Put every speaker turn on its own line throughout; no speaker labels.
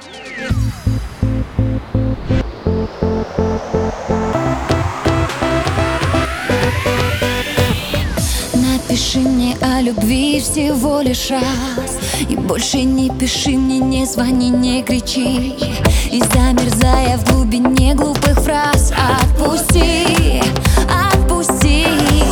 Напиши мне о любви всего лишь раз, и больше не пиши мне, не звони, не кричи. И замерзая в глубине глупых фраз, отпусти, отпусти.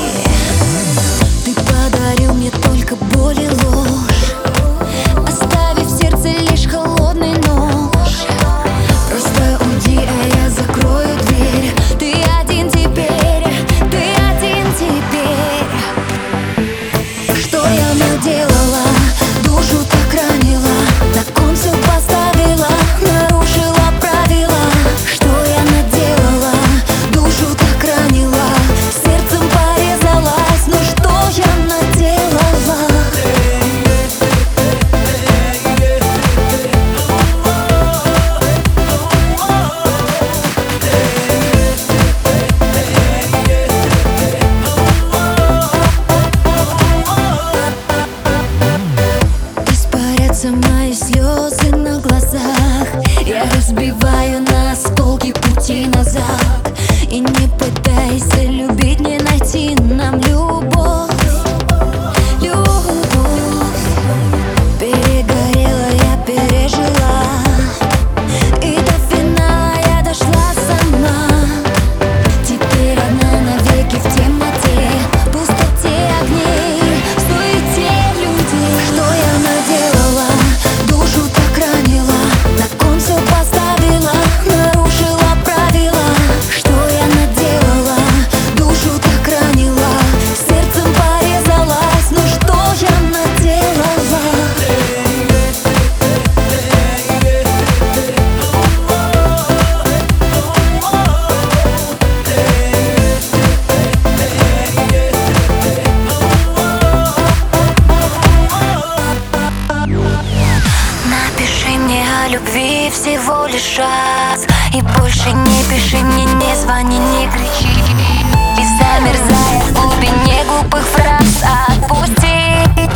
Ты подарил мне только боль и ложь, оставив в сердце лишь холодный нож. Просто уйди, а я закрою дверь. Ты один теперь, ты один теперь. Что я наделала? Душу так ранила, на кон все поставила, нарушила правила. Что я наделала? Душу так ранила, сердцем порезалась. Ну что я наделала? Мои слезы на глазах, я разбиваю на осколки пути назад. И не пытайся любить, не найти нам любовь, любовь. Перегорела, я пережила, и до финала я дошла сама. Теперь одна навеки в темноте, в пустоте огней, в суете людей. Что я наделала? Душу так ранила, на кон все поставила, нарушила правила. Что я наделала? Душу так ранила, сердцем порезалась. Ну что я наделала? Напиши мне о любви всего лишь раз, и больше не пиши мне, не звони, не кричи. И замерзая в глубине глупых фраз, отпусти.